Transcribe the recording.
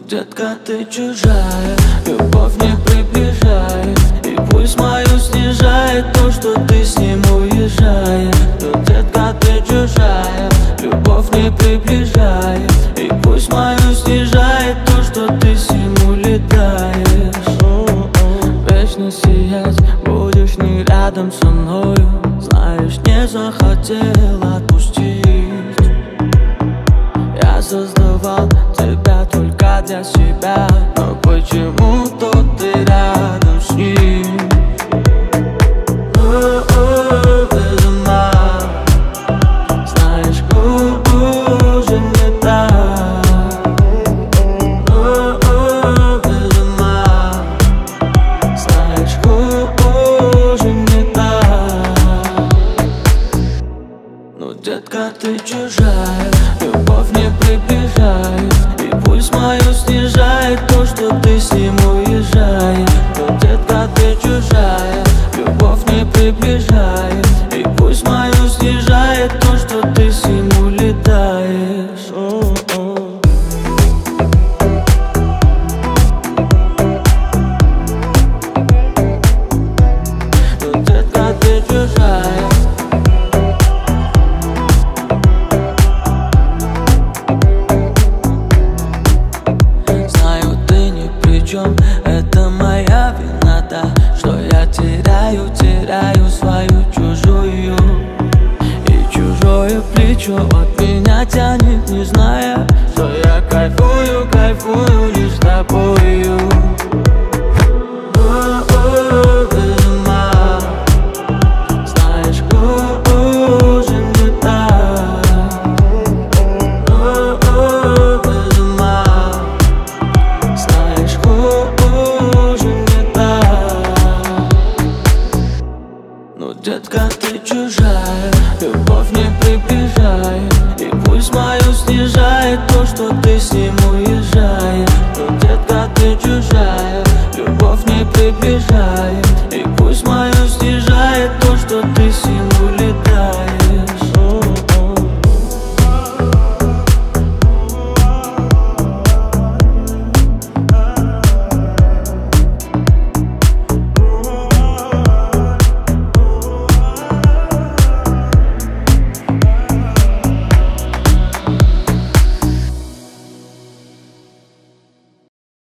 детка, ты чужая, любовь не приближает, и пульс мою снижает то, что ты с ним уезжаешь. Но, детка, ты чужая, любовь не приближает, и пульс мою снижает то, что ты с ним улетаешь. Вечно сиять будешь не рядом со мною, знаешь, не захотел отпустить. Я создавал тебя только для себя, но почему-то ты рядом с ним. Без ума, знаешь, уже не так. Без ума, знаешь, уже не так. Ну, детка, ты чужая, любовь не приближает, и пульс мою снижает то, что ты с ним уезжаешь. Но, детка, ты чужая, любовь не приближает, и пульс мою снижает то, что ты с ним улетаешь. Но, детка, ты чужая. Это моя вина, да, что я теряю свою чужую. И чужое плечо от меня тянет, не зная, что я кайфую лишь тобою.